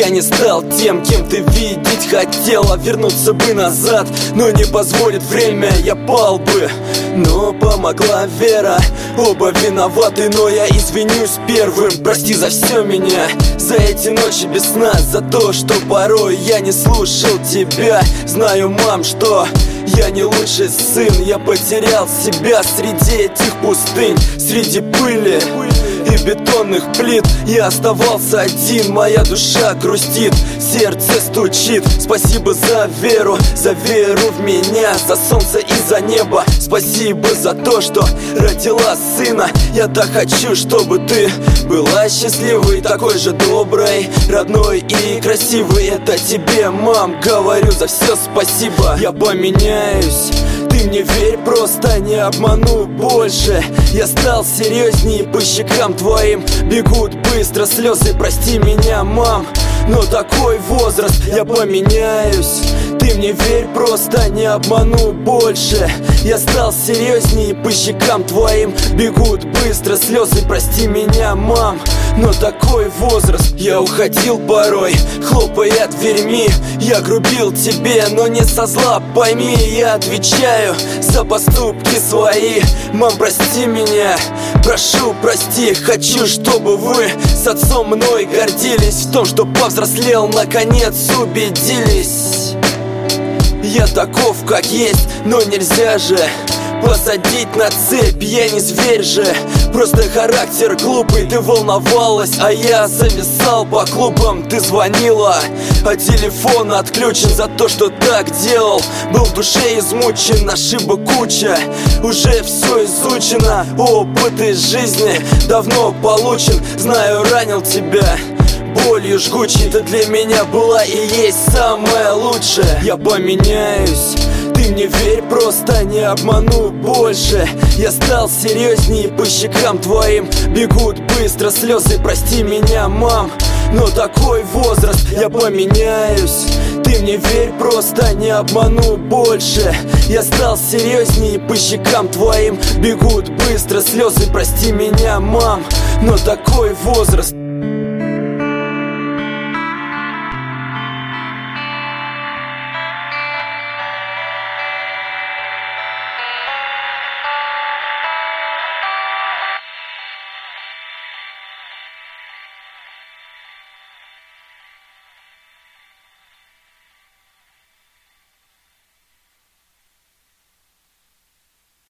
Я не стал тем, кем ты видеть хотела. Вернуться бы назад, но не позволит время, я пал бы. Но помогла вера, оба виноваты, но я извинюсь первым. Прости за все меня, за эти ночи без сна, за то, что порой я не слушал тебя. Знаю, мам, что я не лучший сын. Я потерял себя среди этих пустынь, среди пыли и бетонных плит. Я оставался один, моя душа грустит, сердце стучит. Спасибо за веру в меня, за солнце и за небо. Спасибо за то, что родила сына. Я так хочу, чтобы ты была счастливой, такой же доброй, родной и красивой. Это тебе, мам, говорю за все спасибо. Я поменяюсь, ты мне верь, просто не обману больше. Я стал серьезней, по щекам твоим бегут быстро слезы. Прости меня, мам, но такой возраст. Я поменяюсь, ты мне верь, просто не обману больше. Я стал серьезней, по щекам твоим бегут быстро слезы. Прости меня, мам, но такой возраст. Я уходил порой, хлопая дверьми. Я грубил тебе, но не со зла, пойми. Я отвечаю за поступки свои. Мам, прости меня, прошу, прости. Хочу, чтобы вы с отцом мной гордились. В том, что повзрослел, наконец убедились. Я таков, как есть, но нельзя же посадить на цепь, я не зверь же. Просто характер глупый, ты волновалась, а я зависал по клубам. Ты звонила, а телефон отключен за то, что так делал. Был в душе измучен, ошибок куча, уже все изучено. Опыт из жизни давно получен. Знаю, ранил тебя болью жгучей, ты для меня была и есть самое лучшее. Я поменяюсь, ты мне верь, просто не обману больше. Я стал серьезней, по щекам твоим бегут быстро слезы. Прости меня, мам, но такой возраст. Я поменяюсь, ты мне верь, просто не обману больше. Я стал серьезней, по щекам твоим бегут быстро слезы. Прости меня, мам, но такой возраст.